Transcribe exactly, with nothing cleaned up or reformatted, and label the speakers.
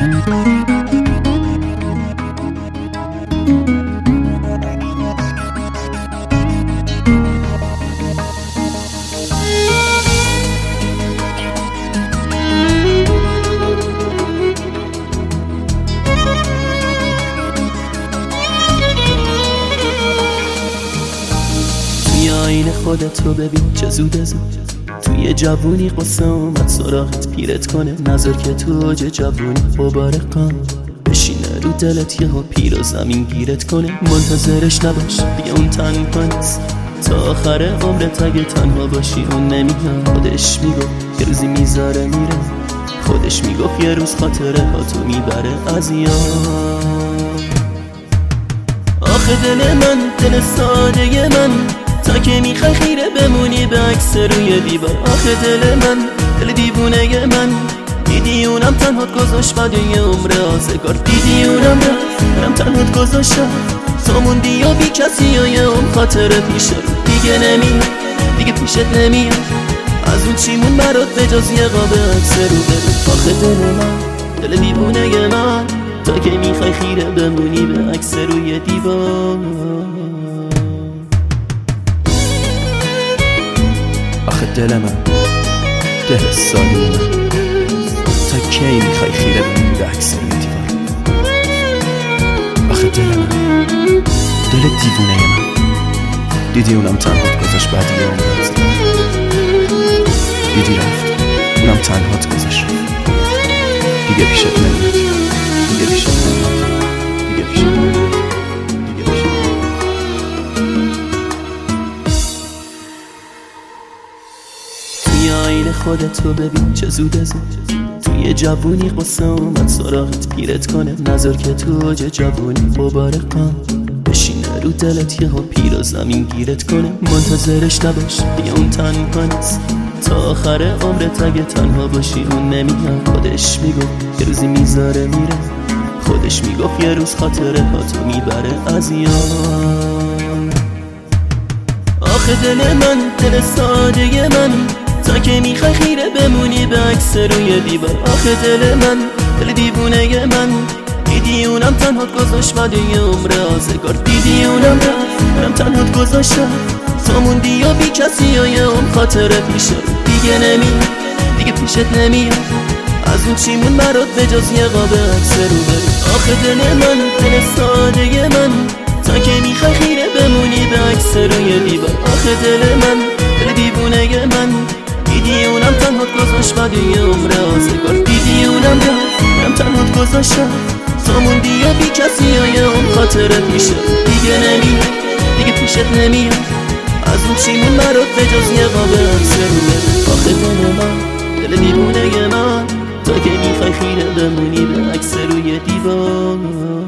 Speaker 1: آینه خودتو ببین چه زود زود توی جوونی قصه اومد سراغت پیرت کنه نظر که تو اوج جوونی غبار قم بشینه رو دلت یهو پیر و زمین گیرت کنه منتظرش نباش بیا اون تنها نیست تا آخر عمرت اگه تنها باشی اون نمیاد خودش میگفت یه روزی میذاره میره خودش میگفت یه روز خاطره ها تو میبره از یاد آخه دل من دل ساده من تا که میخوای خیره بمونی به عکس روی دیوار آخه دل من دل دیوونه من دیدی اونم تنهات گذاشت بعد یه عمر آزگار دیدی اونم رفت اونم تنهات گذاشت تو موندی و بی کسی و یه عمر خاطره پیش رو دیگه نمیاد دیگه پیشت نمیاد از اون چیمون برات به جز یه قاب عکس رو برو آخه دل من دل دیوونه من تا که میخوای خیره بمونی به عکس روی دیوار
Speaker 2: آخه دل من دل ساده من تا کی میخوای خیره بمونی به عکس روی دیوار آخه دل من دل دیوونه من دیدی اونم تنهات گذاشت بعد یه عمرت دیدی رفت اونم تنهات گذاشت دیگه پیشت نمیاد دیگه پیشت نمیاد دیگه پیشت نمیاد دیگه پیشت
Speaker 1: توی آینه خودتو ببین چه زود زود توی جوونی قصه اومد سراغت پیرت کنه نظر که تو اوج جوونی غبار قم بشینه رو دلت یهو پیر و زمین گیرت کنه منتظرش نباش بیا اون تنها نیست تا آخر عمرت اگه تنها باشی اون نمیاد خودش میگفت یه روزی میذاره میره خودش میگفت یه روز خاطره ها تو میبره از یاد آخه دل من دل ساده من تا که میخوای خیره بمونی به عکس روی دیوار آخه دل من دل دیوونه من دیدی اونم تنهات گذاشت بعد یه عمر آزگار دیدی اونم رفت اونم تنهات گذاشت تو موندی و بی کسی و یه عمر خاطره پیش رو دیگه نمیاد دیگه پیشت نمیاد از اون چیمون برات به جز یه قاب عکس رو برو آخه دل من دل ساده من تا که میخوای خیره بمونی به عکس روی دیوار آخه دل من دل دیوونه من دیدی اونم تنهات گذاشت بعد یه عمر آزگار دیدی اونم رفت اونم تنهات گذاشت تو موندی و بی کسی و یه عمر خاطره پیشه دیگه نمیاد دیگه پیشت نمیاد از اون چیمون برات به جز یه قاب عکس رو برو آخه دل من دل دیوونه من تا که میخوای خیره بمونی به عکس روی دیوار